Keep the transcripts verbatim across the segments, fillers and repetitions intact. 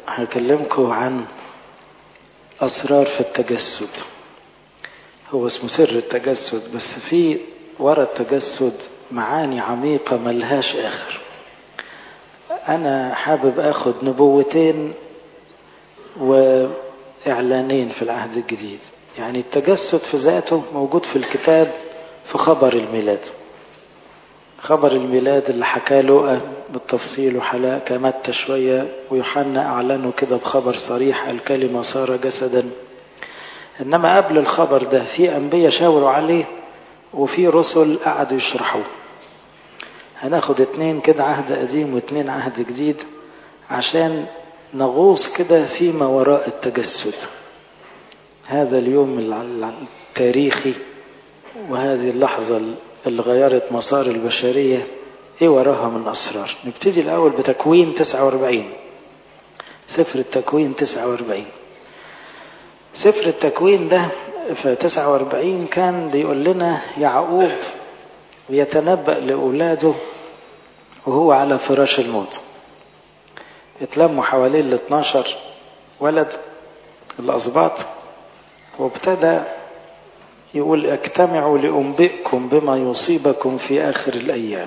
هكلمكم عن أسرار في التجسد. هو اسمه سر التجسد، بس في وراء التجسد معاني عميقة ملهاش آخر. أنا حابب أخذ نبوتين وإعلانين في العهد الجديد. يعني التجسد في ذاته موجود في الكتاب في خبر الميلاد، خبر الميلاد اللي حكى لوقا بالتفصيل وحكى متى شوية، ويوحنا أعلنه كده بخبر صريح: الكلمة صار جسدا. إنما قبل الخبر ده في أنبياء شاوروا عليه وفي رسل قعدوا يشرحوه. هناخد اتنين كده عهد قديم واتنين عهد جديد عشان نغوص كده فيما وراء التجسد، هذا اليوم التاريخي وهذه اللحظة اللي غيرت مسار البشرية، ايه وراها من أسرار. نبتدي الأول بتكوين تسعة وأربعين، سفر التكوين تسعة وأربعين. سفر التكوين ده في تسعة وأربعين كان بيقول لنا يعقوب ويتنبأ لأولاده وهو على فراش الموت. اتلموا حوالين ال اثناشر ولد الأسباط، وابتدى يقول: اجتمعوا لأنبئكم بما يصيبكم في آخر الأيام.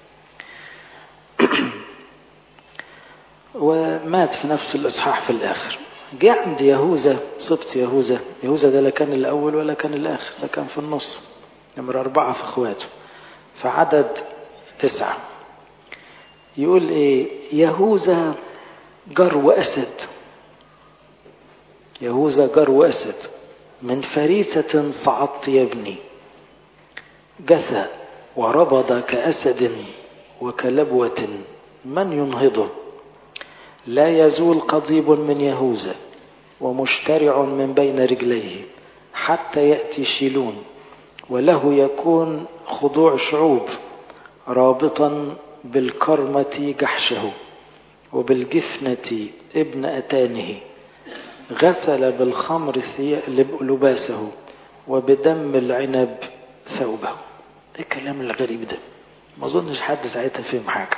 ومات في نفس الإصحاح في الآخر. جاء عند يهوذا، سبط يهوذا. يهوذا ده لا كان الأول ولا كان الآخر، ده كان في النص، نمرة أربعة في إخواته، فعدد تسعة. يقول إيه؟ يهوذا جرو أسد، يهوذا جرو أسد، من فريسة صعدت يا ابني، جثى وربض كأسد وكلبوة، من ينهضه؟ لا يزول قضيب من يهوذا ومشترع من بين رجليه حتى يأتي شيلون، وله يكون خضوع شعوب، رابطا بالكرمة جحشه وبالجفنة ابن أتانه، غسل بالخمر لباسه وبدم العنب ثوبه. ايه الكلام الغريب ده؟ ما اظنش حد ساعتها فهم حاجة.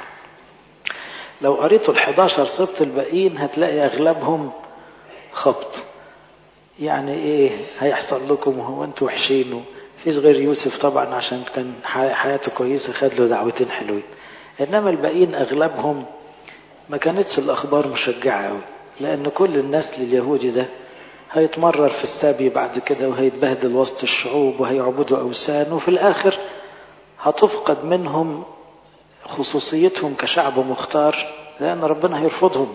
لو قريتوا الحداشر سبط الباقيين هتلاقي اغلبهم خبط. يعني ايه هيحصل لكم وهو انتوا وحشين؟ فيش غير يوسف طبعا عشان كان حياته كويسة خد له دعوتين حلوين، انما الباقيين اغلبهم ما كانتش الاخبار مشجعة قوي، لان كل النسل اليهودي ده هيتمرر في السبي بعد كده وهيتبهدل وسط الشعوب وهيعبدوا اوثان، وفي الاخر هتفقد منهم خصوصيتهم كشعب مختار لان ربنا هيرفضهم.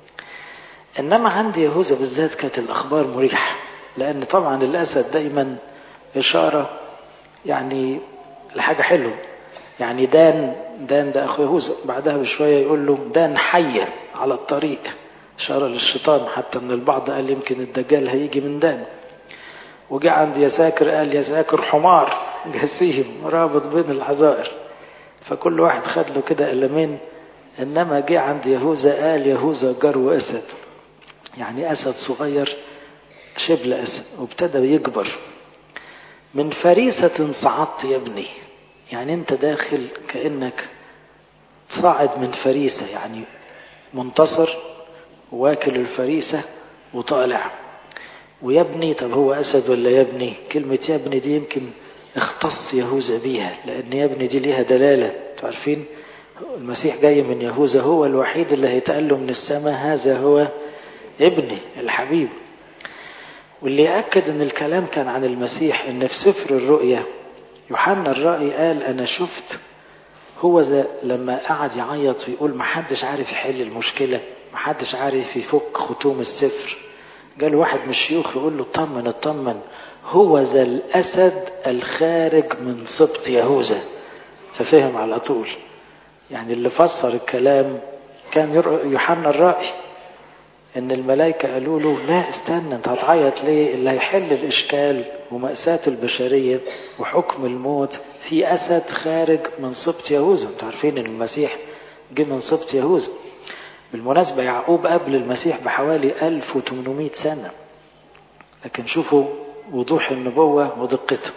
انما عند يهوذا بالذات كانت الاخبار مريحة، لان طبعا الاسد دايما اشارة يعني لحاجة حلوة. يعني دان دان ده اخو يهوذا، بعدها بشوية يقول له دان حية على الطريق، اشارة للشيطان، حتى من البعض قال يمكن الدجال هيجي من دان. وجاء عند يساكر قال يساكر حمار جسيم رابط بين العذائر، فكل واحد خد له كده قلمين. انما جاء عند يهوذا قال يهوذا جرو اسد، يعني اسد صغير شبل اسد، وابتدى يكبر. من فريسة صعدت يا ابني، يعني انت داخل كأنك صعد من فريسة، يعني منتصر واكل الفريسة وطالع. ويبني، طب هو أسد ولا يبني؟ كلمة يبني دي يمكن اختص يهوذا بيها، لأن يبني دي ليها دلالة. تعرفين المسيح جاي من يهوذا، هو الوحيد اللي هيتقال له من السماء هذا هو ابني الحبيب. واللي يأكد ان الكلام كان عن المسيح ان في سفر الرؤيا يوحنا الرائي قال انا شفت هو ذا، لما قعد يعيط ويقول محدش عارف يحل المشكلة، محدش عارف يفك ختوم السفر، قال واحد من الشيوخ يقول له طمن اطمن، هو ذا الأسد الخارج من سبط يهوذا. ففهم على طول. يعني اللي فسر الكلام كان يوحنا الرائي، ان الملائكة قالوا له لا استنى، انت هتعيط ليه؟ اللي هيحل الاشكال ومأساة البشرية وحكم الموت في أسد خارج من سبط يهوذا. انتوا عارفين ان المسيح جه من سبط يهوذا. بالمناسبة يعقوب قبل المسيح بحوالي ألف وثمانمائة سنة، لكن شوفوا وضوح النبوة ودقتها.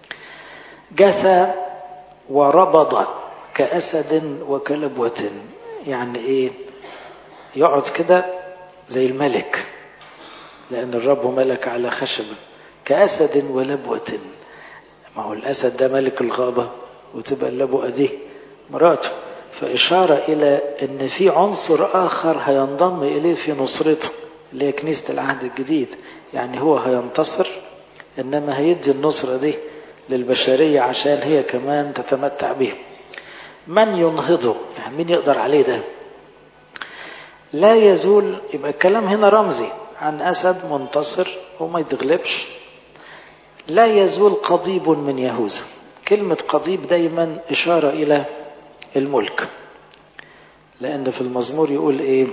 جثى وربض كأسد وكلبوة، يعني ايه؟ يقعد كده زي الملك، لأن الرب ملك على خشبة كأسد ولبوة. ما هو الأسد ده ملك الغابة، وتبقى اللبوة دي مراته، فإشارة إلى أن في عنصر آخر هينضم إليه في نصرته اللي هي كنيسة العهد الجديد. يعني هو هينتصر، إنما هيدي النصرة دي للبشرية عشان هي كمان تتمتع بها. من ينهضه، يعني مين يقدر عليه ده؟ لا يزول. يبقى الكلام هنا رمزي عن أسد منتصر وما يتغلبش. لا يزول قضيب من يهوذا. كلمة قضيب دايما إشارة إلى الملك، لأن في المزمور يقول إيه؟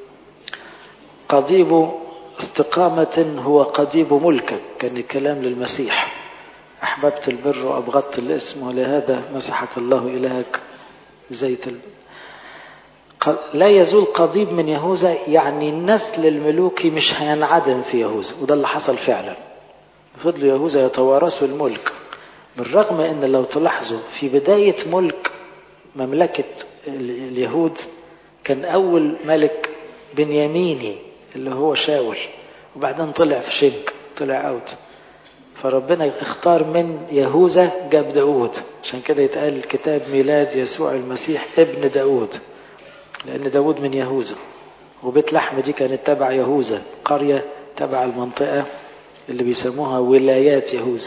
قضيب استقامة هو قضيب ملكك. كان الكلام للمسيح: أحببت البر وأبغضت الاسم ولهذا مسحك الله إلهك زيت البر. لا يزول قضيب من يهوذا، يعني النسل الملوكي مش هينعدم في يهوذا، وده اللي حصل فعلا. فضل يهوذا يتوارثوا الملك، بالرغم ان لو تلاحظوا في بداية ملك مملكة اليهود كان اول ملك بنياميني اللي هو شاول، وبعدين طلع في شنك، طلع اوت، فربنا اختار من يهوذا جاب داود. عشان كده يتقال الكتاب ميلاد يسوع المسيح ابن داود، لأن داود من يهوذا، وبيت لحم دي كانت تبع يهوذا، قرية تبع المنطقة اللي بيسموها ولايات يهوذا.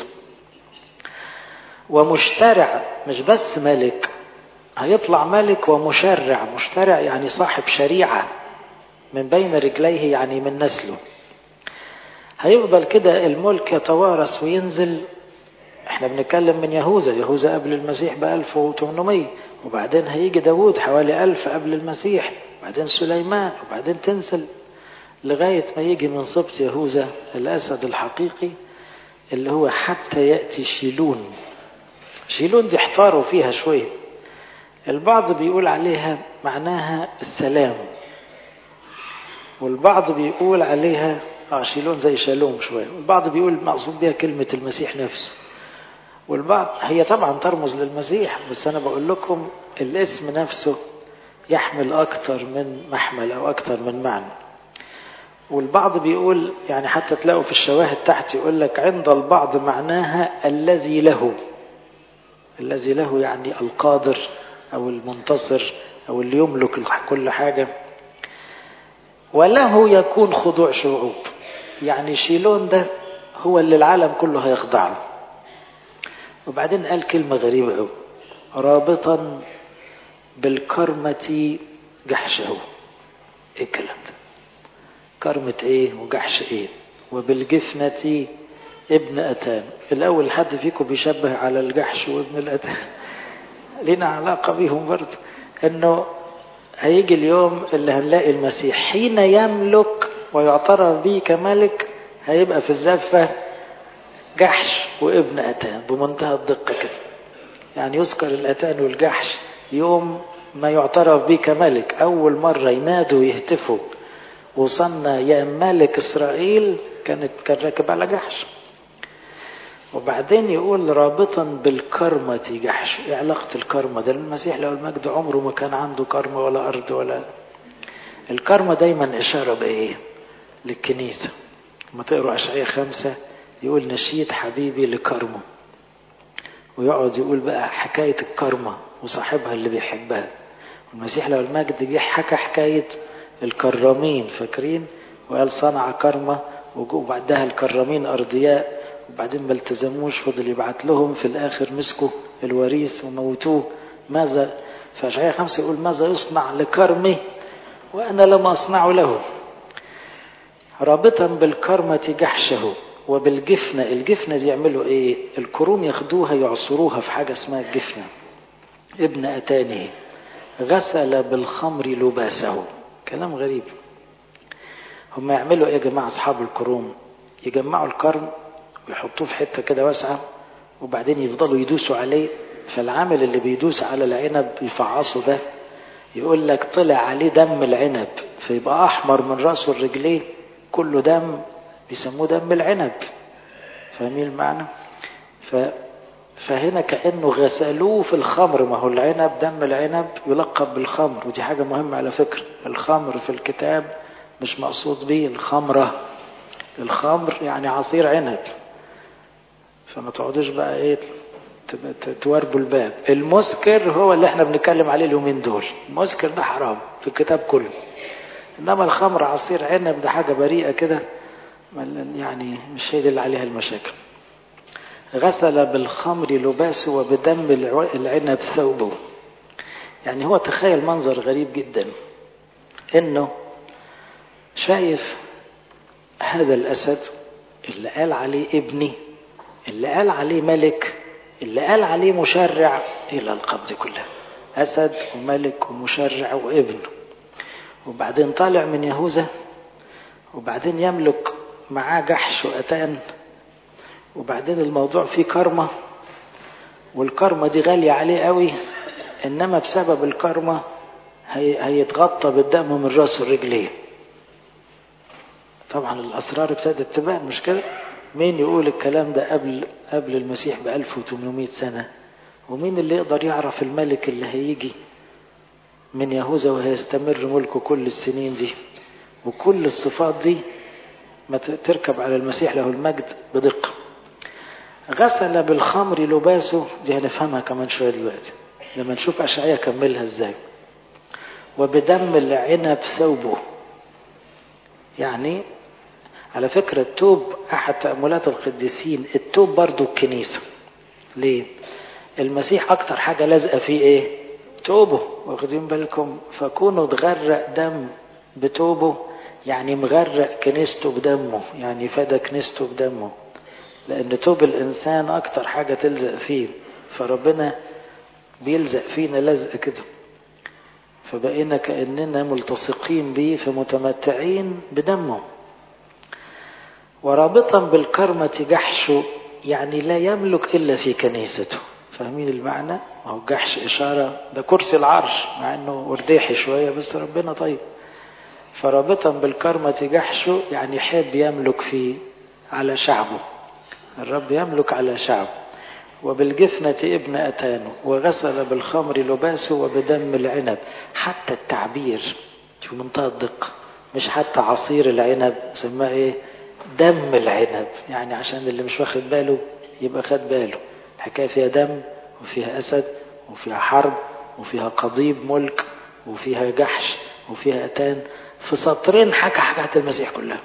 ومشترع، مش بس ملك، هيطلع ملك ومشرع. مشترع يعني صاحب شريعة من بين رجليه، يعني من نسله. هيفضل كده الملك يتوارث وينزل. احنا بنتكلم من يهوذا، يهوذا قبل المسيح بألف وثمانمائة، وبعدين هيجي داود حوالي ألف قبل المسيح، وبعدين سليمان، وبعدين تنزل لغاية ما يجي من سبط يهوذا الأسد الحقيقي اللي هو حتى يأتي شيلون. شيلون دي احتاروا فيها شوية. البعض بيقول عليها معناها السلام، والبعض بيقول عليها اه شيلون زي شالوم شوية، والبعض بيقول مقصود بها كلمة المسيح نفسه، والبعض هي طبعا ترمز للمسيح، بس أنا بقول لكم الاسم نفسه يحمل أكتر من محمل أو أكتر من معنى. والبعض بيقول يعني حتى تلاقوا في الشواهد تحت يقول لك عند البعض معناها الذي له. الذي له يعني القادر أو المنتصر أو اللي يملك كل حاجة. وله يكون خضوع شعوب، يعني شيلون ده هو اللي العالم كله هيخضع له. وبعدين قال كلمة غريبة قوي: رابطا بالكرمة جحشه. ايه الكلام ده؟ كرمة ايه وجحش ايه؟ وبالجفنة ابن أتان. الأول حد فيكم بيشبه على الجحش وابن الأتان، لنا علاقة بيهم برضه، انه هيجي اليوم اللي هنلاقي المسيح حين يملك ويعترف به كملك هيبقى في الزفة جحش وابن أتان بمنتهى الدقة كده. يعني يذكر الأتان والجحش يوم ما يعترف به كملك، أول مرة ينادوا يهتفوا وصلنا يا ملك إسرائيل كانت كان راكب على جحش. وبعدين يقول رابطا بالكرمة جحش. ايه علاقة الكرمة ده؟ المسيح له المجد عمره ما كان عنده كرمة ولا أرض ولا. الكرمة دايما إشارة بإيه؟ للكنيسة. لما تقرأ أشعياء خمسة يقول نشيد حبيبي لكرمه، ويقعد يقول بقى حكاية الكرمة وصاحبها اللي بيحبها. والمسيح له المجد جه حكى حكاية الكرامين، فاكرين؟ وقال صنع كرمة، وبعدها الكرامين أرضياء، وبعدين ما التزموش، فضل يبعت لهم، في الآخر مسكوا الوريث وموتوه. ماذا فأشعياء خمسة يقول ماذا يصنع لكرمه وأنا لم أصنع له. رابطا بالكرمة جحشه وبالجفنة. الجفنة دي يعملوا ايه؟ الكروم ياخدوها يعصروها في حاجة اسمها الجفنة. ابن أتانه غسل بالخمر لباسه. كلام غريب. هم يعملوا ايه يا جماعة اصحاب الكروم؟ يجمعوا الكرم ويحطوه في حتة كده واسعة، وبعدين يفضلوا يدوسوا عليه. فالعامل اللي بيدوس على العنب يفعصه ده يقول لك طلع عليه دم العنب، فيبقى احمر من رأسه لرجليه كله دم، بيسموه دم العنب. فاهمين المعنى؟ ف... فهنا كأنه غسلوه في الخمر. ما هو العنب دم العنب يلقب بالخمر، ودي حاجة مهمة على فكرة. الخمر في الكتاب مش مقصود به الخمرة. الخمر يعني عصير عنب، فما تقعدوش بقى ايه تواربوا الباب. المسكر هو اللي احنا بنتكلم عليه اليومين دول، المسكر ده حرام في الكتاب كله، انما الخمر عصير عنب ده حاجة بريئة كده، يعني مش هي دي اللي عليها المشاكل. غسل بالخمر لباسه وبدم العنب ثوبه. يعني هو تخيل منظر غريب جدا، انه شايف هذا الاسد اللي قال عليه ابني، اللي قال عليه ملك، اللي قال عليه مشرع الى القبض كلها، اسد وملك ومشرع وابن، وبعدين طالع من يهوذا، وبعدين يملك معاه جحش وأتان، وبعدين الموضوع فيه كرمة، والكرمة دي غالية عليه قوي، انما بسبب الكرمة هي هيتغطى بالدم من راسه ورجليه. طبعا الاسرار ابتدت تبان، مش كده؟ مين يقول الكلام ده قبل قبل المسيح ب ألف وثمانمائة سنة؟ ومين اللي يقدر يعرف الملك اللي هيجي من يهوذا وهيستمر ملكه كل السنين دي؟ وكل الصفات دي ما تركب على المسيح له المجد بدقة. غسل بالخمر لباسه، دي هنفهمها كمان شوية دلوقتي لما نشوف أشعياء كملها ازاي. وبدم العنب ثوبه. يعني على فكرة التوب أحد تأملات القديسين، التوب برضو الكنيسة. ليه؟ المسيح أكتر حاجة لازقة فيه إيه؟ توبه، واخدين بالكم؟ فكونه تغرق دم بتوبه، يعني مغرق كنيسته بدمه، يعني فدى كنيسته بدمه، لأن توب الإنسان أكتر حاجة تلزق فيه، فربنا بيلزق فينا لزق كده، فبقينا كأننا ملتصقين به فمتمتعين بدمه. ورابطا بالكرمة جحشه، يعني لا يملك إلا في كنيسته. فاهمين المعنى؟ هو جحش إشارة، ده كرسي العرش، مع أنه ورديحي شوية بس ربنا طيب. فرابطا بالكرمة جحشه يعني حب يملك فيه على شعبه، الرب يملك على شعبه. وبالجفنة ابن أتانه، وغسل بالخمر لباسه وبدم العنب. حتى التعبير في منتهى الدقة، مش حتى عصير العنب، سماه ايه؟ دم العنب. يعني عشان اللي مش واخد باله يبقى خد باله، الحكاية فيها دم وفيها أسد وفيها حرب وفيها قضيب ملك وفيها جحش وفيها أتان. في سطرين حكى حكاية المسيح كلها،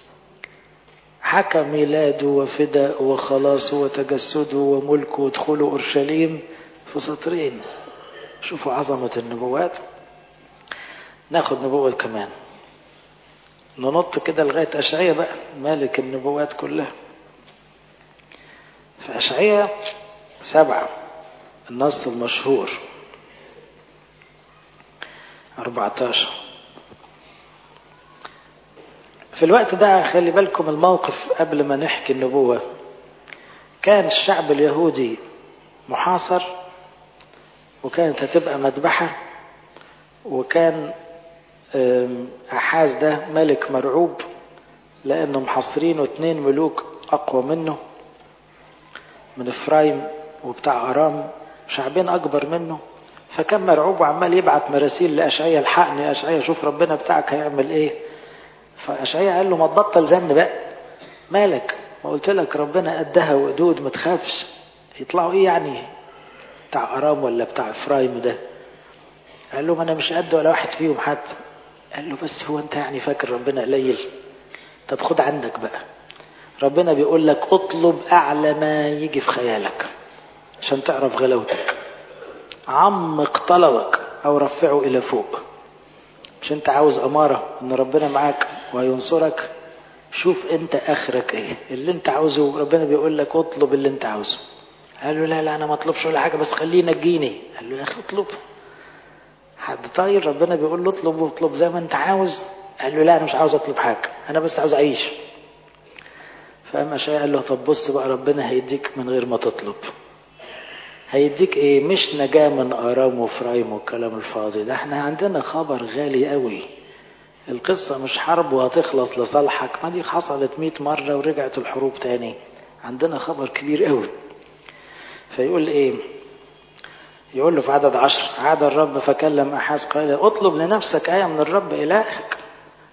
حكى ميلاده وفداء وخلاصه وتجسده وملكه ودخوله أورشليم في سطرين. شوفوا عظمة النبوات. ناخد نبوة كمان، ننط كده لغاية أشعياء بقى، مالك النبوات كلها. في أشعياء سبعة، النص المشهور أربعة عشر. في الوقت ده خلي بالكم الموقف قبل ما نحكي النبوة. كان الشعب اليهودي محاصر، وكانت هتبقى مذبحة، وكان أحاز ده ملك مرعوب لأنه محاصرينه اتنين ملوك أقوى منه، من إفرايم وبتاع أرام، شعبين أكبر منه. فكان مرعوب وعمال يبعت مراسيل لأشعياء، الحقني أشعياء شوف ربنا بتاعك هيعمل إيه. فأشعياء قال له ما تبطل زن بقى، مالك؟ ما قلت لك ربنا قدها وقدود، ما تخافش. يطلعوا ايه يعني بتاع أرام ولا بتاع إفرايم ده؟ قال له ما انا مش قد ولا واحد فيهم حتى. قال له بس هو انت يعني فاكر ربنا قليل؟ طب خد عندك بقى، ربنا بيقول لك اطلب اعلى ما يجي في خيالك عشان تعرف غلاوتك، عمق طلبك او رفعه الى فوق. مش انت عاوز امارة ان ربنا معاك وينصرك؟ شوف انت اخرك ايه اللي انت عاوزه. ربنا بيقول لك اطلب اللي انت عاوزه. قال له لا لا انا ما اطلبش ولا حاجة، بس خليه ينجيني. قال له يا اخي اطلب، حد طاير؟ ربنا بيقول له اطلب واطلب زي ما انت عاوز. قال له لا انا مش عاوز اطلب حاجة، انا بس عاوز اعيش. فاما شاء قال له طب بص بقى، ربنا هيديك من غير ما تطلب. هيديك ايه؟ مش نجاة من ارام وفرايم والكلام الفاضي ده. احنا عندنا خبر غالي قوي. القصة مش حرب وهتخلص لصالحك، ما دي حصلت مئة مرة ورجعت الحروب تاني. عندنا خبر كبير قوي. فيقول ايه؟ يقول له في عدد عشر: عاد الرب فكلم أحاز قال اطلب لنفسك آية من الرب إلهك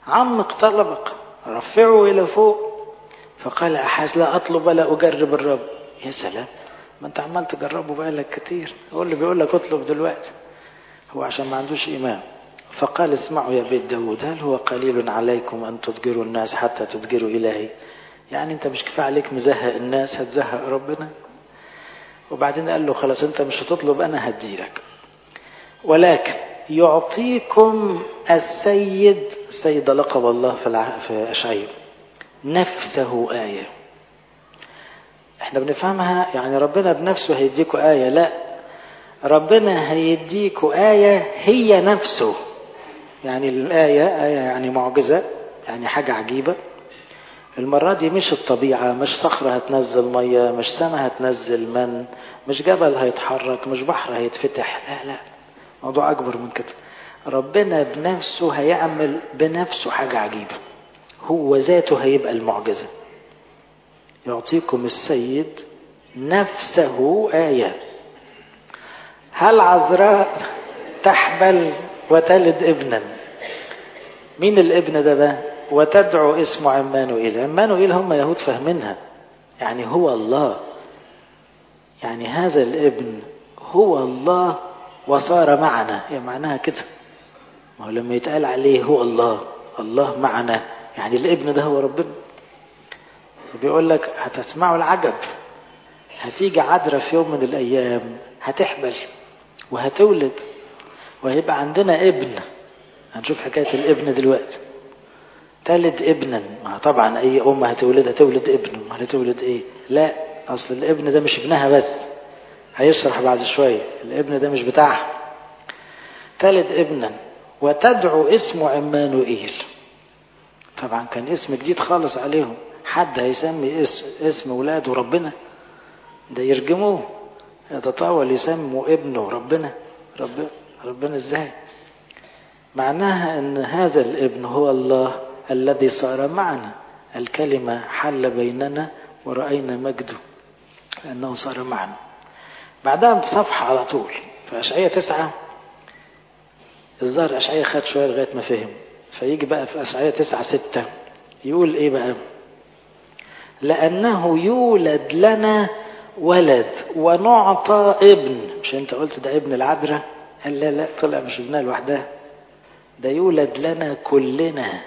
عمق طلبك، رفعه إلى فوق. فقال أحاز لا أطلب ولا أجرب الرب. يا سلام، ما أنت عمال تجربه بقالك كتير، هو اللي بيقول لك اطلب دلوقتي، هو عشان ما عندوش إيمان. فقال اسمعوا يا بيت داود، هل هو قليل عليكم أن تتجروا الناس حتى تتجروا إلهي؟ يعني أنت مش كفاية عليك مزهق الناس، هتزهق ربنا؟ وبعدين قال له خلاص أنت مش هتطلب، أنا هديلك. ولكن يعطيكم السيد، السيد لقب الله في في أشعياء، نفسه آية. احنا بنفهمها يعني ربنا بنفسه هيديكوا آية، لا، ربنا هيديكوا آية هي نفسه. يعني الآية آية يعني معجزة، يعني حاجة عجيبة. المرة دي مش الطبيعة، مش صخرة هتنزل مية، مش سماء هتنزل من، مش جبل هيتحرك، مش بحر هيتفتح، لا لا، موضوع أكبر من كده. ربنا بنفسه هيعمل بنفسه حاجة عجيبة، هو ذاته هيبقى المعجزة. يعطيكم السيد نفسه آية. هل عذراء تحبل وتلد ابنا؟ مين الابن ده ده؟ وتدعو اسمه عمانوئيل. عمانوئيل هم يهود فاهمينها، يعني هو الله، يعني هذا الابن هو الله وصار معنا، يعني معناها كده. ما هو لما يتقال عليه هو الله، الله معنا، يعني الابن ده هو ربنا. بيقول لك هتسمعوا العجب، هتيجي عذراء في يوم من الأيام هتحبل وهتولد وهيبقى عندنا ابن. هنشوف حكاية الابن دلوقتي. تلد ابنا، ما طبعا أي أم هتولد هتولد ابن، ما هتولد إيه؟ لا، أصل الابن ده مش ابنها بس، هيشرح بعد شوية، الابن ده مش بتاعها. تلد ابنا وتدعو اسمه عمانوئيل. طبعا كان اسم جديد خالص عليهم، حد هيسمي اسم, اسم ولاده ربنا؟ ده يرجموه، يتطاول يسموا ابنه ربنا. ربنا ربنا ازاي؟ معناها ان هذا الابن هو الله الذي صار معنا، الكلمة حل بيننا ورأينا مجده لأنه صار معنا. بعدها بصفحة على طول في أشعياء تسعة، الظاهر أشعياء خد شوية لغاية ما فهم، فيجي بقى في أشعياء تسعة ستة يقول إيه بقى؟ لأنه يولد لنا ولد ونعطى ابن. مش أنت قلت ده ابن العذراء؟ قال لا لا، طلع مش ابنها لوحدها، ده يولد لنا كلنا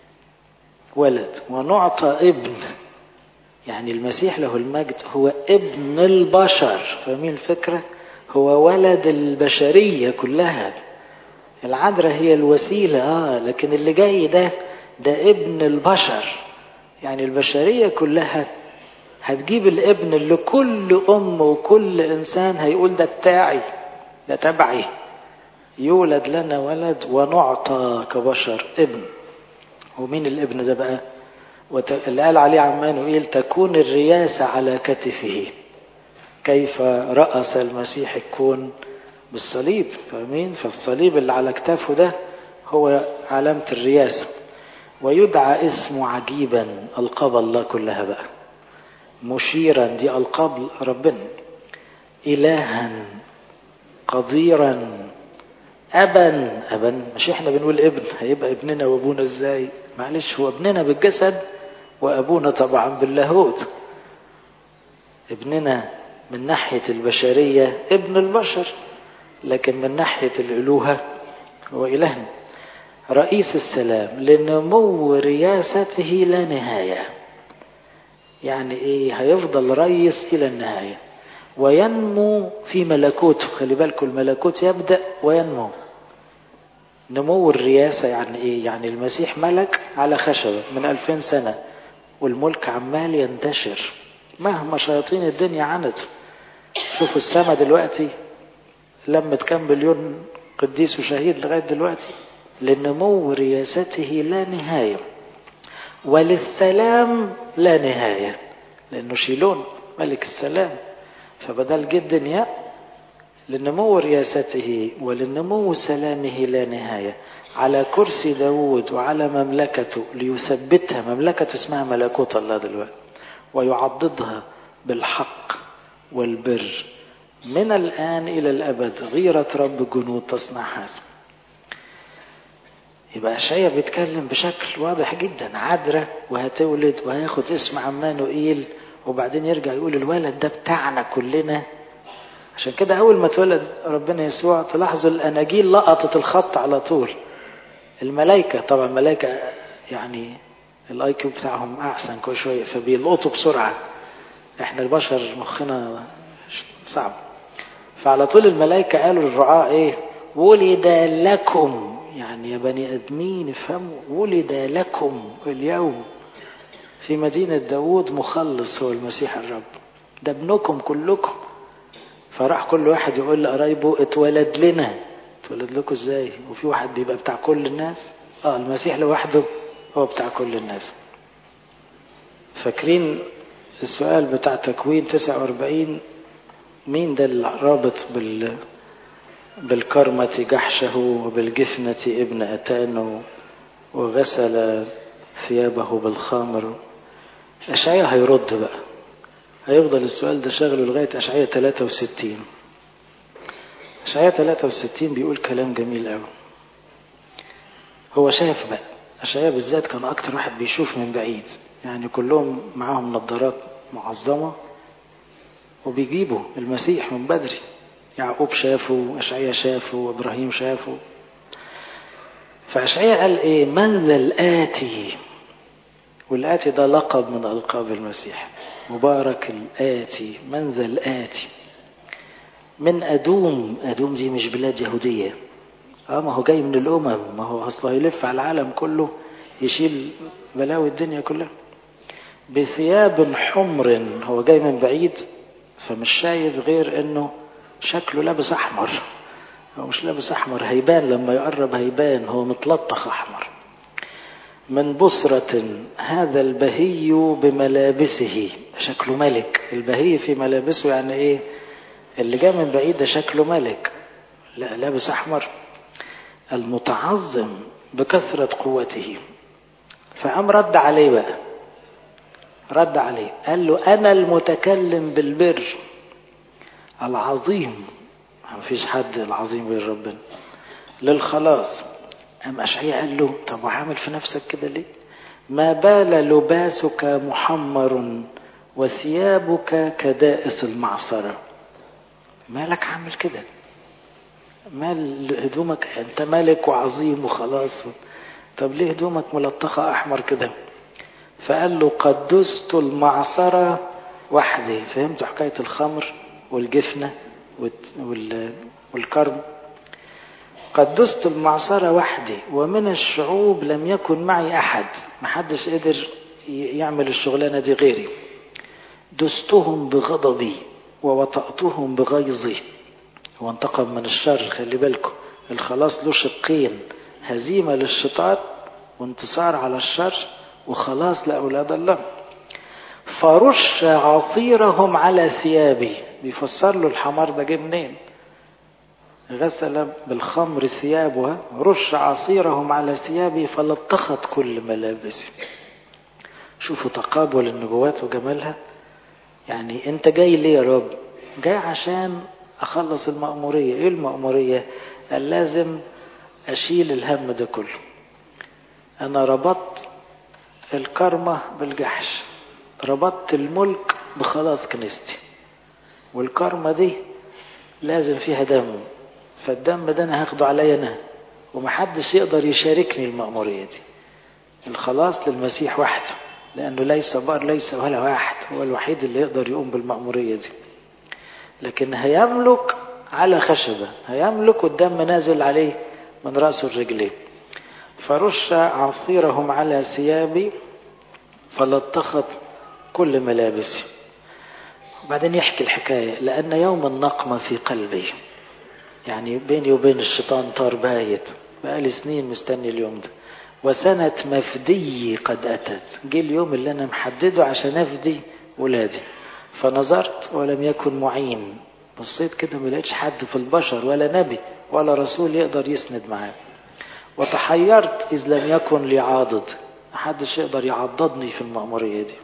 ولد ونعطى ابن. يعني المسيح له المجد هو ابن البشر، فاهمين الفكرة؟ هو ولد البشرية كلها. العذراء هي الوسيلة آه لكن اللي جاي ده ده ابن البشر، يعني البشرية كلها هتجيب الابن اللي كل أم وكل إنسان هيقول ده بتاعي، ده تبعي. يولد لنا ولد ونعطى كبشر ابن. ومين الابن ده بقى؟ اللي قال عليه عمانوئيل تكون الرياسة على كتفه. كيف رأس المسيح الكون؟ بالصليب، فاهمين؟ فالصليب اللي على كتافه ده هو علامة الرياسة. ويدعى اسمه عجيبا، ألقاب الله كلها بقى. مشيرا، دي ألقاب ربنا. إلها، قديرا، أبا. أبا مش احنا بنقول ابن، هيبقى ابننا وابونا ازاي؟ معلش، هو ابننا بالجسد وابونا طبعا باللاهوت. ابننا من ناحية البشرية ابن البشر، لكن من ناحية الألوهة هو إلهنا. رئيس السلام لنمو رياسته لا نهاية. يعني ايه؟ هيفضل رئيس إلى النهاية. وينمو في ملكوته. خلي بالكم الملكوت يبدأ وينمو. نمو الرياسة يعني ايه؟ يعني المسيح ملك على خشبة من ألفين سنة، والملك عمال ينتشر مهما شياطين الدنيا عنته. شوفوا السماء دلوقتي لمت كم بليون قديس وشهيد لغاية دلوقتي. لنمو رياسته لا نهاية، وللسلام لا نهاية، لأنه شيلون ملك السلام، فبدل جد الدنيا لنمو رياسته ولنمو سلامه لا نهاية على كرسي داود وعلى مملكته ليثبتها. مملكته اسمها ملكوت الله دلوقتي. ويعضدها بالحق والبر من الآن إلى الأبد. غيرة رب جنود تصنع هذا. يبقى أشعياء بيتكلم بشكل واضح جدا، عذراء وهتولد وهياخد اسم عمانوئيل، وبعدين يرجع يقول الولد ده بتاعنا كلنا. عشان كده أول ما اتولد ربنا يسوع تلاحظوا الأناجيل لقطت الخط على طول. الملائكة طبعا الملائكة يعني الاي كيو بتاعهم أحسن كل شوية فبيلقطوا بسرعة، احنا البشر مخنا صعب. فعلى طول الملائكة قالوا للرعاة ايه؟ ولد لكم، يعني يا بني ادمين افهموا، ولد لكم اليوم في مدينة داود مخلص هو المسيح الرب، ده ابنكم كلكم. فراح كل واحد يقول لقرايبه اتولد لنا. اتولد لكم ازاي؟ وفي واحد بيبقى بتاع كل الناس؟ اه المسيح لوحده هو بتاع كل الناس. فاكرين السؤال بتاع تكوين تسعة وأربعين؟ مين ده الرابط بال بالكرمة جحشه وبالجفنة ابن أتان وغسل ثيابه بالخمر؟ أشعياء هيرد بقى، هيفضل السؤال ده شغله لغاية أشعياء ثلاثة وستين. أشعياء ثلاثة وستين بيقول كلام جميل قوي. هو شاف بقى، أشعياء بالذات كان أكتر واحد بيشوف من بعيد، يعني كلهم معاهم نظارات معظمة وبيجيبوا المسيح من بدري. يعقوب شافه، أشعياء شافه، وإبراهيم شافه. فأشعياء قال إيه؟ من ذا الآتي، والآتي ده لقب من ألقاب المسيح، مبارك الآتي، من ذا الآتي من أدوم. أدوم دي مش بلاد يهودية، اه ما هو جاي من الأمم، ما هو أصله يلف على العالم كله يشيل بلاوي الدنيا كلها. بثياب حمر، هو جاي من بعيد فمش شايف غير انه شكله لابس احمر. هو مش لابس احمر، هيبان لما يقرب هيبان، هو متلطخ احمر. من بصرة، هذا البهي بملابسه، شكله ملك. البهي في ملابسه يعني ايه؟ اللي جاي من بعيد ده شكله ملك، لا لابس احمر. المتعظم بكثرة قوته. فقام رد عليه بقى، رد عليه قال له أنا المتكلم بالبر العظيم، ما فيش حد العظيم غير ربنا، للخلاص. أم أشعياء قال له طب وعامل في نفسك كده ليه؟ ما بال لباسك محمر وثيابك كدائس المعصرة. مالك عامل كده؟ مال هدومك؟ انت مالك وعظيم وخلاص، طب ليه هدومك ملطخة احمر كده؟ فقال له قد دست المعصرة وحدي. فهمت حكاية الخمر والجفنة والكرم؟ قد دست المعصرة وحدي ومن الشعوب لم يكن معي أحد، محدش قدر يعمل الشغلانة دي غيري. دستهم بغضبي ووطأتهم بغيظي. وانتقم من الشر. خلي بالكم الخلاص له شقين، هزيمة للشيطان وانتصار على الشر وخلاص لأولاد الله. فرش عصيرهم على ثيابي. بيفسر له الحمار ده جه منين؟ غسل بالخمر ثيابها، رش عصيرهم على ثيابي فلطخت كل ملابسي. شوفوا تقابل النبوات وجمالها. يعني انت جاي ليه يا رب؟ جاي عشان اخلص المأمورية. ايه المأمورية؟ قال لازم اشيل الهم ده كله. انا ربطت الكرمة بالجحش، ربطت الملك بخلاص كنيستي، والكرمة دي لازم فيها دم، فالدم ده انا هاخده عليا انا، ومحدش يقدر يشاركني المأمورية دي. الخلاص للمسيح وحده، لانه ليس بار ليس ولا واحد، هو الوحيد اللي يقدر يقوم بالمأمورية دي. لكن هيملك على خشبة، هيملك والدم نازل عليه من رأسه الرجلين. فرش عصيرهم على ثيابي فلطخت كل ملابسي. وبعدين يحكي الحكاية. لأن يوم النقمة في قلبي، يعني بيني وبين الشيطان طار بايت، بقالي سنين مستني اليوم ده. وسنة مفدي قد أتت، جه اليوم اللي أنا محدده عشان أفدي ولادي. فنظرت ولم يكن معين. بصيت كده ما لقيتش حد في البشر، ولا نبي ولا رسول يقدر يسند معاه. وتحيرت إذ لم يكن لي عاضد، محدش يقدر يعضدني في المأمورية دي.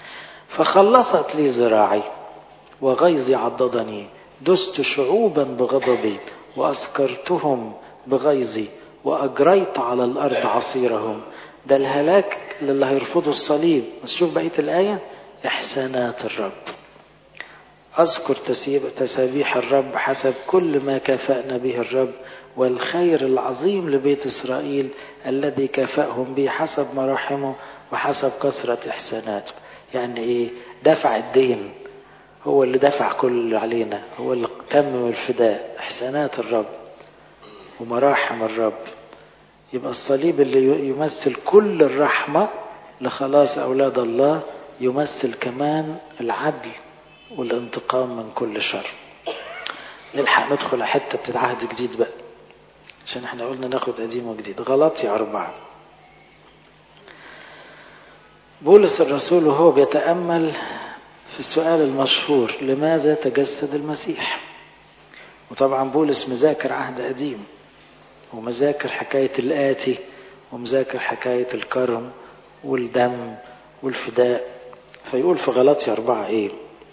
فخلصت لي ذراعي وغيظي عضدني. دست شعوبا بغضبي وأسكرتهم بغيظي وأجريت على الأرض عصيرهم. ده الهلاك للي هيرفضوا الصليب. بس شوف بقية الآية: إحسانات الرب، أذكر تسابيح الرب حسب كل ما كافأنا به الرب، والخير العظيم لبيت إسرائيل الذي كافأهم به حسب مراحمه وحسب كثرة إحساناته. يعني إيه؟ دفع الدين، هو اللي دفع كل اللي علينا، هو اللي تمم الفداء. إحسانات الرب ومراحم الرب. يبقى الصليب اللي يمثل كل الرحمة لخلاص أولاد الله يمثل كمان العدل والانتقام من كل شر. نلحق ندخل حتة عهد جديد بقى، عشان احنا قلنا ناخد قديم وجديد. غلاطيا أربعة. بولس الرسول وهو بيتأمل في السؤال المشهور: لماذا تجسد المسيح؟ وطبعا بولس مذاكر عهد قديم، ومذاكر حكاية الآتي، ومذاكر حكاية الكرم والدم والفداء. فيقول في غلاطيا أربعة إيه؟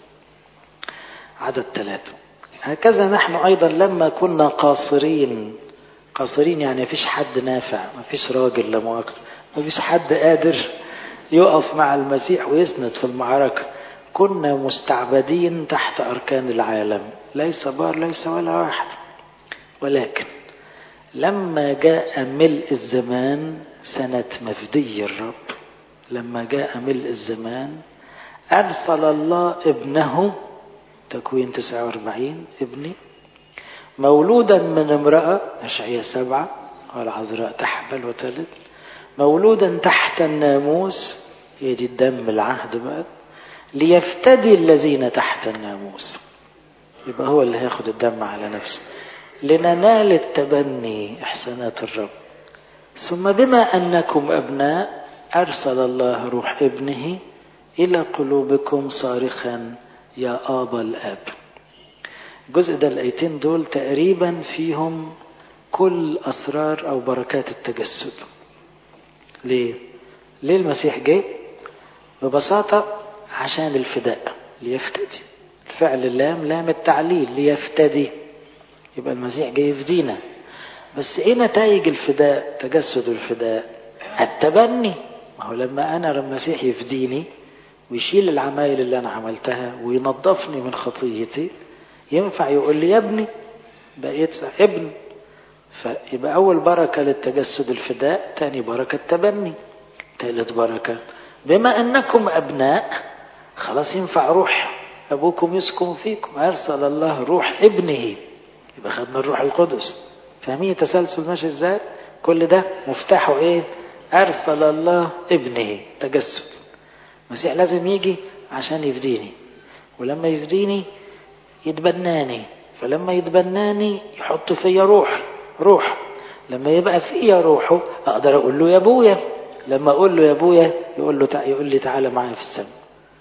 عدد ثلاثة: هكذا نحن أيضا لما كنا قاصرين. قاصرين يعني مفيش حد نافع، مفيش راجل لا مؤاخذة، مفيش حد قادر يقف مع المسيح ويسند في المعركة. كنا مستعبدين تحت أركان العالم، ليس بار ليس ولا واحد. ولكن لما جاء ملء الزمان سنة مفدي الرب، لما جاء ملء الزمان أرسل الله ابنه، تكوين تسعة وأربعين، ابني مولودا من امرأة، أشعياء سبعة، والعذراء تحبل وتلد، مولودا تحت الناموس، يدي الدم العهد بقى، ليفتدي الذين تحت الناموس. يبقى هو اللي هياخد الدم على نفسه لننال التبني، إحسانات الرب. ثم بما أنكم أبناء أرسل الله روح ابنه إلى قلوبكم صارخا يا آبا الآب. الجزء ده الآيتين دول تقريبا فيهم كل أسرار أو بركات التجسد. ليه؟ ليه المسيح جه؟ ببساطة عشان الفداء، ليفتدي. الفعل اللام لام التعليل، ليفتدي. يبقى المسيح جاي يفدينا. بس ايه نتائج الفداء؟ تجسد الفداء التبني. ما هو لما انا المسيح يفديني ويشيل العمايل اللي انا عملتها وينظفني من خطيتي، ينفع يقول لي يا ابني، بقيت ابن. فيبقى اول بركة للتجسد الفداء، تاني بركة التبني، ثالث بركة بما انكم ابناء، خلاص ينفع روح ابوكم يسكن فيكم. ارسل الله روح ابنه، يبقى خدنا الروح القدس. فاهمين التسلسل ماشي ازاي؟ كل ده مفتاحه ايه؟ ارسل الله ابنه، تجسد. المسيح لازم يجي عشان يفديني، ولما يفديني يتبناني، فلما يتبناني يحط فيا روح روح لما يبقى فيا روحه اقدر اقول له يا ابويا. لما اقول له يا ابويا يقول له تع... يقول لي تعالى معايا في السماء.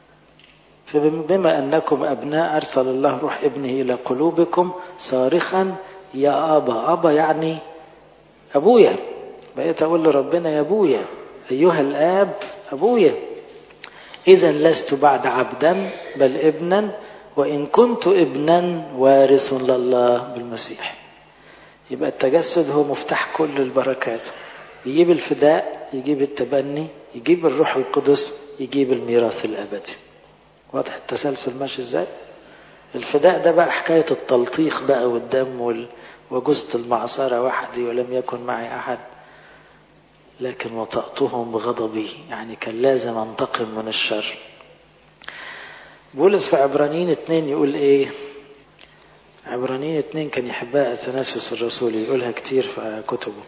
فبما انكم ابناء ارسل الله روح ابنه الى قلوبكم صارخا يا ابا. ابا يعني ابويا. بقيت اقول لربنا يا ابويا، ايها الاب ابويا. اذا لست بعد عبدا بل ابنا، وان كنت ابنا وارث لله بالمسيح. يبقى التجسد هو مفتاح كل البركات. يجيب الفداء، يجيب التبني، يجيب الروح القدس، يجيب الميراث الابدي. واضح التسلسل ماشي ازاي؟ الفداء ده بقى حكاية التلطيخ بقى والدم وال... وجزت المعصرة وحدي ولم يكن معي أحد، لكن وطأتهم بغضبي، يعني كان لازم انتقم من الشر. بولس في عبرانيين اتنين يقول ايه؟ عبرانيين اتنين كان يحبها أثناسيوس الرسول، يقولها كتير في كتبه،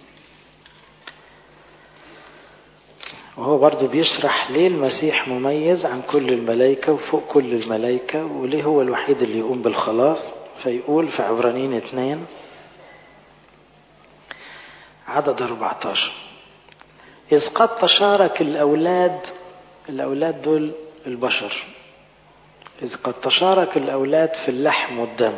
وهو برضو بيشرح ليه المسيح مميز عن كل الملائكة وفوق كل الملائكة، وليه هو الوحيد اللي يقوم بالخلاص. فيقول في عبرانيين اتنين عدد أربعة عشر: إذ قد تشارك الأولاد، الأولاد دول البشر، إذ قد تشارك الأولاد في اللحم والدم،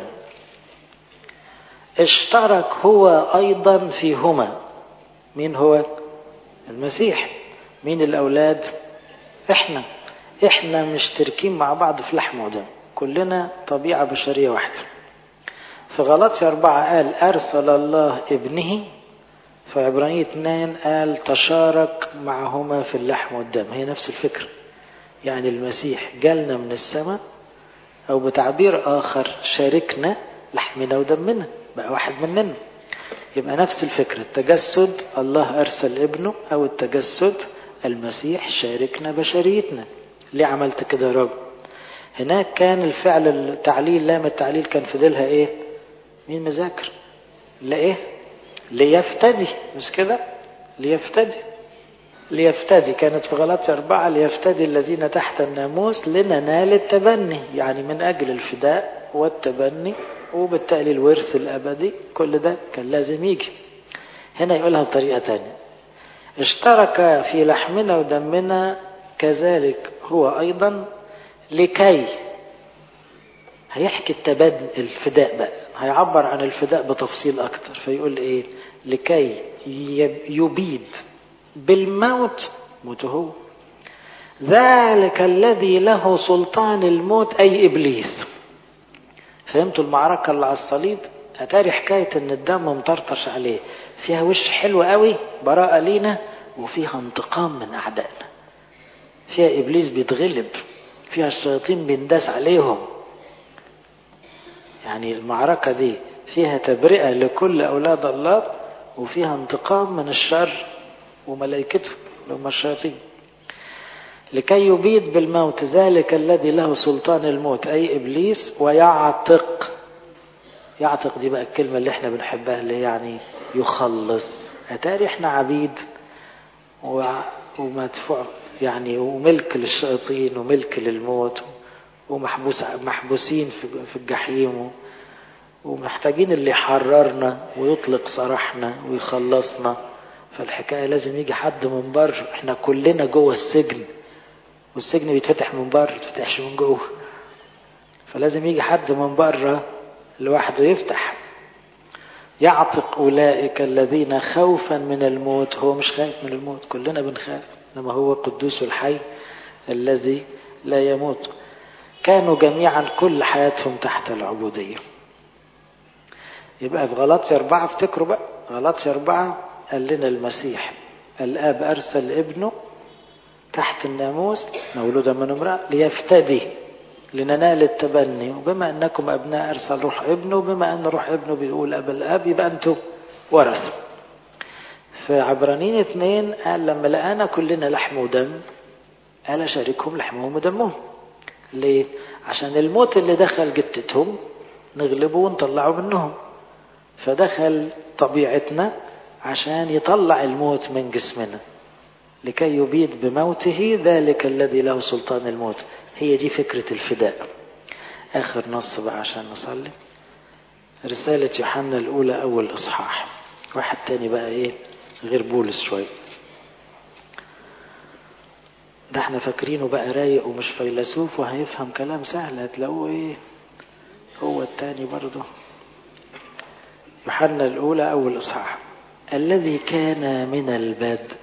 اشترك هو أيضا فيهما. مين هو؟ المسيح. مين الأولاد؟ إحنا. إحنا مشتركين مع بعض في لحم ودم، كلنا طبيعة بشرية واحدة. في غلاطيا أربعة قال أرسل الله ابنه في عبرانية اتنين قال تشارك معهما في اللحم والدم. هي نفس الفكرة، يعني المسيح جالنا من السماء، أو بتعبير آخر شاركنا لحمنا ودمنا، بقى واحد مننا. يبقى نفس الفكرة، التجسد الله أرسل ابنه، أو التجسد المسيح شاركنا بشريتنا. ليه عملت كده يا رب؟ هناك كان الفعل التعليل، لام التعليل كان في ديلها ايه؟ مين مذاكر؟ لإيه؟ ليفتدي، مش كده؟ ليفتدي ليفتدي كانت في غلاطية أربعة، ليفتدي الذين تحت الناموس لننال التبني، يعني من أجل الفداء والتبني وبالتالي الورث الأبدي، كل ده كان لازم يجي. هنا يقولها بطريقة تانية، اشترك في لحمنا ودمنا كذلك هو أيضا لكي، هيحكي التبني الفداء بقى، هيعبر عن الفداء بتفصيل أكتر، فيقول إيه؟ لكي يبيد بالموت، موته هو، ذلك الذي له سلطان الموت أي إبليس. فهمتوا المعركة اللي على الصليب؟ أتاري حكاية إن الدم مطرطش عليه فيها وش حلو قوي، براءة لينا، وفيها انتقام من أعدائنا، فيها إبليس بيتغلب، فيها الشياطين بينداس عليهم. يعني المعركة دي فيها تبرئة لكل أولاد الله، وفيها انتقام من الشر وملائكته لهم الشياطين. لكي يبيد بالموت ذلك الذي له سلطان الموت أي إبليس، ويعتق. يعتق دي بقى الكلمة اللي احنا بنحبها، اللي يعني يخلص. أتاري احنا عبيد ومدفوع، يعني وملك للشياطين وملك للموت، ومحبوس محبوسين في الجحيم، ومحتاجين اللي يحررنا ويطلق سراحنا ويخلصنا. فالحكاية لازم يجي حد من بره، احنا كلنا جوه السجن، والسجن بيتفتح من بره، بيتفتحش من جوه، فلازم يجي حد من بره لوحده يفتح. يعتق أولئك الذين خوفا من الموت. هو مش خايف من الموت، كلنا بنخاف، إنما هو قدوس الحي الذي لا يموت. كانوا جميعا كل حياتهم تحت العبودية. يبقى في غلاطية أربعة، افتكروا بقى غلاطية أربعة قال لنا المسيح الآب أرسل ابنه تحت الناموس مولودا من امرأة ليفتدي لننال التبني، وبما أنكم أبناء أرسل روح ابنه، وبما أن روح ابنه بيقول أب الآب يبقى أنتم ورث. في عبرانيين اتنين قال لما لقانا كلنا لحم ودم قال أشاركهم لحمهم ودمهم. ليه؟ عشان الموت اللي دخل جتتهم نغلبه ونطلعه منهم، فدخل طبيعتنا عشان يطلع الموت من جسمنا، لكي يبيد بموته ذلك الذي له سلطان الموت. هي دي فكرة الفداء. آخر نص بقى عشان نصلي، رسالة يوحنا الأولى أول إصحاح، واحد تاني بقى إيه غير بولس شوي، ده احنا فاكرينه بقى رايق ومش فيلسوف وهيفهم كلام سهل، هتلاقوه ايه هو التاني برضه. يوحنا الأولى أول إصحاح، الذي كان من البدء.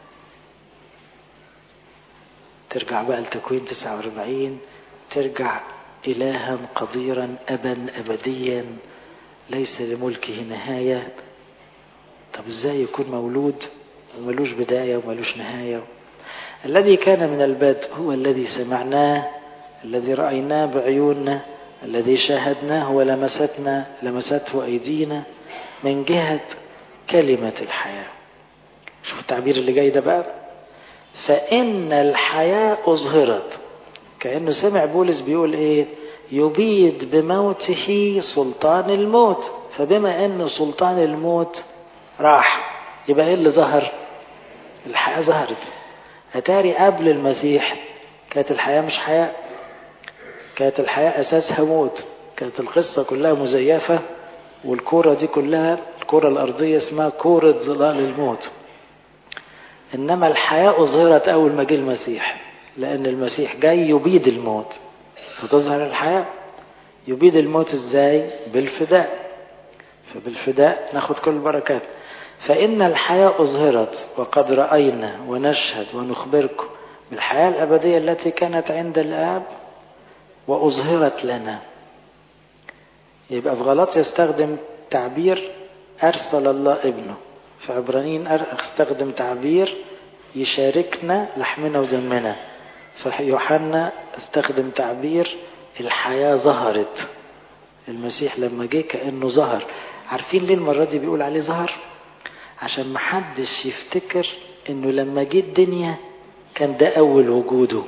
ترجع بقى لتكوين تسعة وأربعين، ترجع إلها قديرا أبا أبديا ليس لملكه نهاية. طب ازاي يكون مولود وملوش بداية وملوش نهاية؟ الذي كان من البدء هو الذي سمعناه، الذي رأيناه بعيوننا، الذي شاهدناه ولمستنا لمسته أيدينا من جهة كلمة الحياة. شوف التعبير اللي جاي ده بقى، فإن الحياة أظهرت. كأنه سمع بولس بيقول إيه؟ يبيد بموته سلطان الموت، فبما أنه سلطان الموت راح، يبقى إيه اللي ظهر؟ الحياة ظهرت. أتاري قبل المسيح كانت الحياة مش حياة، كانت الحياة أساسها موت، كانت القصة كلها مزيفة، والكورة دي كلها الكورة الأرضية اسمها كورة ظلال الموت. إنما الحياة أظهرت أول ما جه المسيح، لأن المسيح جاي يبيد الموت فتظهر الحياة. يبيد الموت إزاي؟ بالفداء، فبالفداء ناخد كل البركات. فإن الحياة أظهرت وقد رأينا ونشهد ونخبركم بالحياة الأبدية التي كانت عند الآب وأظهرت لنا. يبقى في غلط يستخدم تعبير أرسل الله ابنه، في عبرانيين استخدم تعبير يشاركنا لحمنا ودمنا، في يوحنا استخدم تعبير الحياة ظهرت. المسيح لما جه كأنه ظهر. عارفين ليه المرة دي بيقول عليه ظهر؟ عشان محدش يفتكر انه لما جه الدنيا كان ده اول وجوده.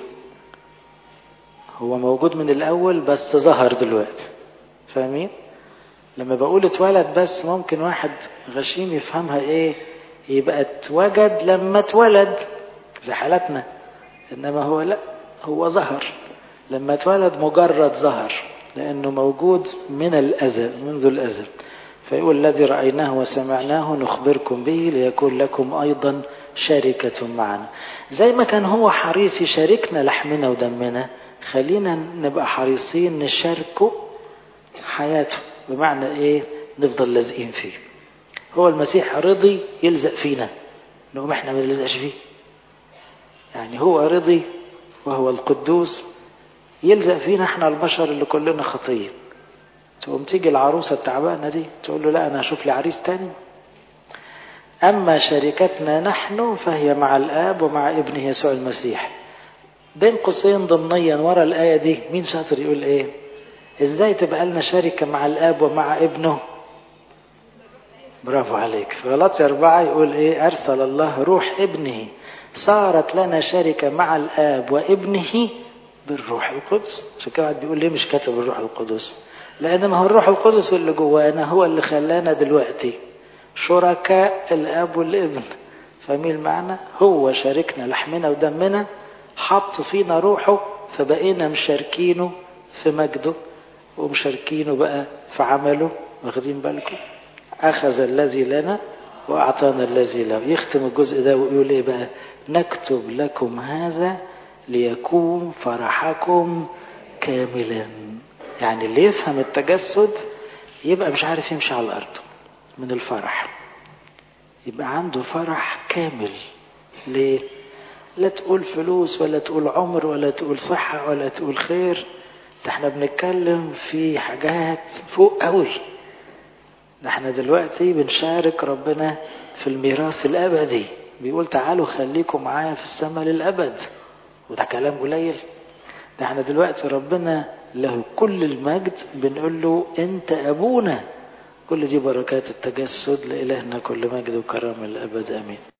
هو موجود من الاول بس ظهر دلوقتي. فاهمين؟ لما بقول اتولد بس ممكن واحد غشيم يفهمها ايه، يبقى اتوجد لما اتولد زي حالتنا، انما هو لا، هو ظهر لما اتولد، مجرد ظهر لانه موجود من الازل، منذ الازل. فيقول الذي رأيناه وسمعناه نخبركم به ليكون لكم ايضا شركة معنا. زي ما كان هو حريص يشاركنا لحمنا ودمنا، خلينا نبقى حريصين نشاركه حياته. بمعنى ايه؟ نفضل لازقين فيه. هو المسيح رضي يلزق فينا، نقوم احنا ما نلزقش فيه. يعني هو رضي وهو القدوس يلزق فينا احنا البشر اللي كلنا خطيه. تقوم تيجي العروسه التعبانه دي تقول له لا انا هشوف لي عريس تاني. اما شركتنا نحن فهي مع الاب ومع ابنه يسوع المسيح. بين قوسين ضمنيا ورا الايه دي، مين شاطر يقول ايه؟ ازاي تبقى لنا شركه مع الاب ومع ابنه؟ برافو عليك. في غلاطية أربعة يقول ايه؟ ارسل الله روح ابنه صارت لنا شركة مع الآب وابنه بالروح القدس. عشان كده بيقول ليه مش كاتب الروح القدس؟ لأن ما هو الروح القدس اللي جوانا هو اللي خلانا دلوقتي شركاء الآب والابن. فاهمين المعنى؟ هو شاركنا لحمنا ودمنا، حط فينا روحه، فبقينا مشاركينه في مجده ومشاركينه بقى في عمله. واخدين بالكم؟ أخذ الذي لنا وأعطانا الذي له. يختم الجزء ده ويقول إيه بقى؟ نكتب لكم هذا ليكون فرحكم كاملا. يعني اللي يفهم التجسد يبقى مش عارف يمشي على الأرض من الفرح، يبقى عنده فرح كامل. ليه؟ لا تقول فلوس ولا تقول عمر ولا تقول صحة ولا تقول خير، ده احنا بنتكلم في حاجات فوق قوي. احنا دلوقتي بنشارك ربنا في الميراث الأبدي. بيقول تعالوا خليكم معايا في السماء للأبد، وده كلام قليل. ده احنا دلوقتي ربنا له كل المجد بنقول له انت أبونا. كل دي بركات التجسد. لإلهنا كل مجد وكرم الأبد. آمين.